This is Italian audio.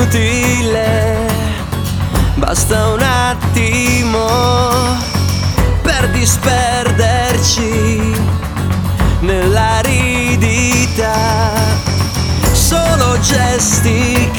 inutile, basta un attimo per disperderci nell'aridità. Solo gesti